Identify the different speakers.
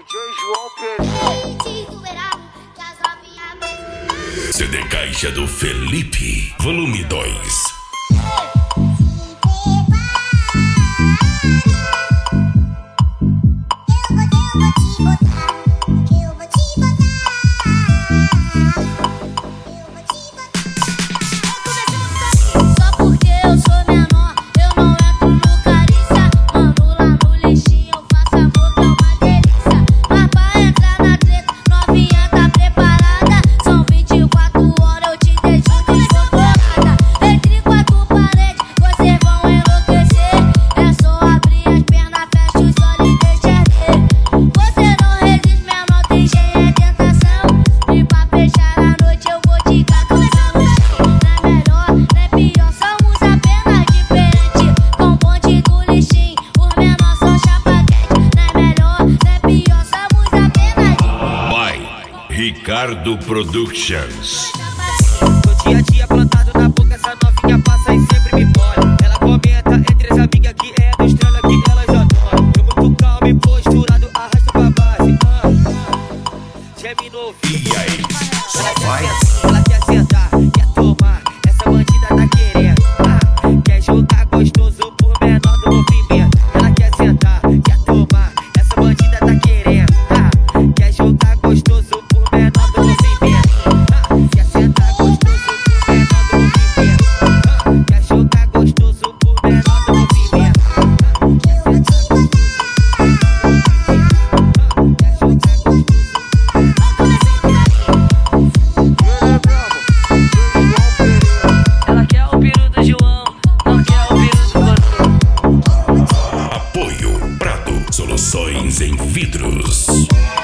Speaker 1: DJ João Pereira.
Speaker 2: CD Caixa do Felipe, volume 2. Ricardo Productions.
Speaker 3: No dia a dia plantado na boca, essa novinha passa e sempre me molha. Ela comenta entre as amigas que é do estrela que elas adoram. Eu muito calmo e posturado, arrasto pra base. Geme no ouvido.
Speaker 2: E aí, só vai?
Speaker 3: Ela quer sentar, quer tomar, essa bandida tá querendo. Quer jogar gostoso por menor do movimento. Ela quer sentar, quer tomar, essa bandida tá querendo. Quer jogar gostoso por menor do movimento. Quer sentar gostoso por menor do movimento. Quer jogar gostoso por menor do movimento. Ela quer o peru do João, não quer o peru do Coroa.
Speaker 2: Apoio Prado Soluções em Vidros.